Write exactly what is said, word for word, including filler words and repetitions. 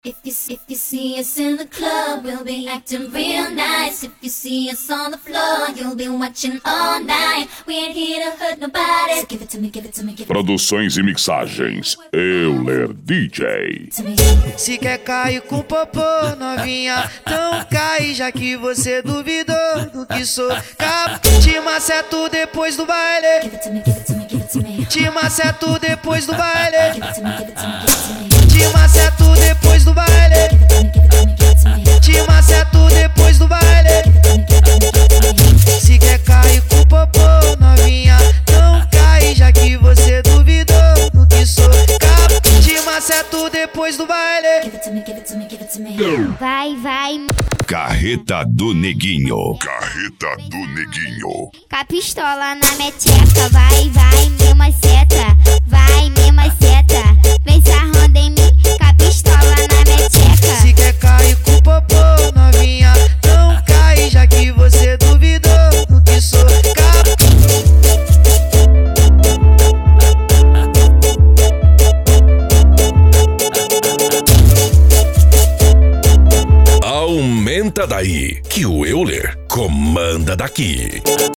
If you, if you see us in the club, we'll be acting real nice. If you see us on the floor, you'll be watching all night. We ain't here to hurt nobody. So give it to me, give it to me, give it to me. Produções e mixagens, Euler D J. Se quer cair com popô, novinha, então cai, já que você duvidou do que sou. Cap, te maceto depois do baile. Give it to me, give it to me, give it to me. Te maceto depois do baile. Give it to me, give it to me, give it to me. Te maceto depois do baile. Give it to me, give it to me, give it to me. Te maceto depois do baile. Se quer cair com popô, novinha, então cai, já que você duvidou do que sou. Cap, te maceto depois do baile. Give it to me, give it to me, give it to me. Vai, vai, Carreta do Neguinho. Carreta do Neguinho. com a pistola na meteca. Vai, vai, me maceta. Vai, me maceta. Vem sarrando em mim, com a pistola na meteca. Se quer cair com popô, novinha, então cai, já que você duvidou do que sou. Cap, Aumenta daí, que o Euler comanda daqui.